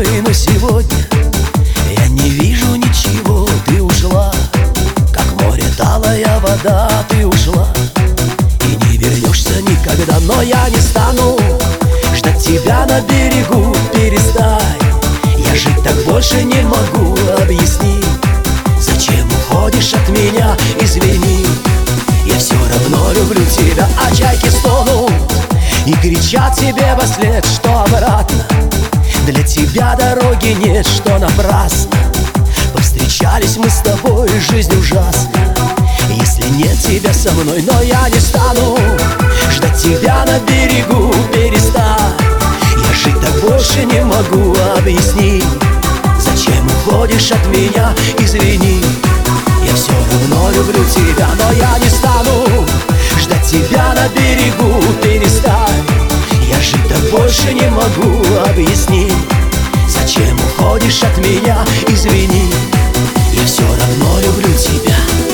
но сегодня я не вижу ничего. Ты ушла, как море талая вода. Ты ушла и не вернешься никогда. Но я не стану ждать тебя на берегу. Перестань, я жить так больше не могу. Объясни, зачем уходишь от меня? Извини, я все равно люблю тебя. А чайки стонут и кричат тебе вослед, что обратно для тебя дороги нет, что напрасно повстречались мы с тобой. Жизнь ужасна, если нет тебя со мной. Но я не стану ждать тебя на берегу. Перестань, я жить так больше не могу. Объясни, зачем уходишь от меня? Извини, я все равно люблю тебя. Но я не стану ждать тебя на берегу. Перестань, я жить так больше не могу. Объясни, зачем уходишь от меня? Извини, я все равно люблю тебя.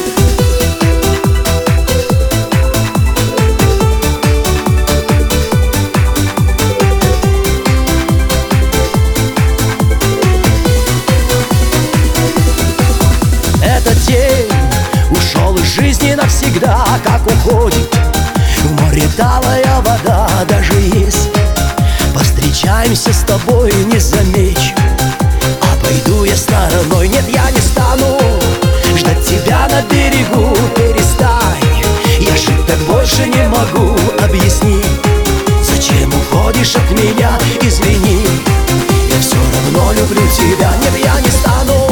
Этот день ушел из жизни навсегда, как уходит в море талая вода. Даже если повстречаемся с тобой, не замечу, обойду я стороной. Нет, я не стану ждать тебя на берегу. Перестань, я жить так больше не могу. Объясни, зачем уходишь от меня? Извини, я все равно люблю тебя. Нет, я не стану.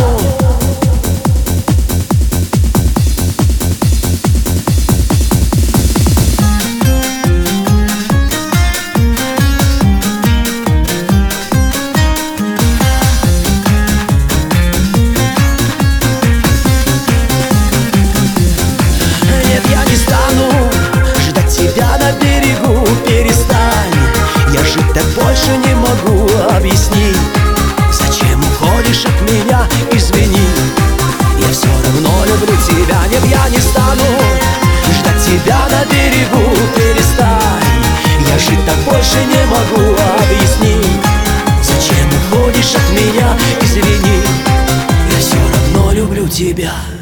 Перестань, я жить так больше не могу. Объясни, зачем уходишь от меня? Извини, я все равно люблю тебя. Нет, я не стану ждать тебя на берегу. Перестань, я жить так больше не могу. Объясни, зачем уходишь от меня? Извини, я все равно люблю тебя.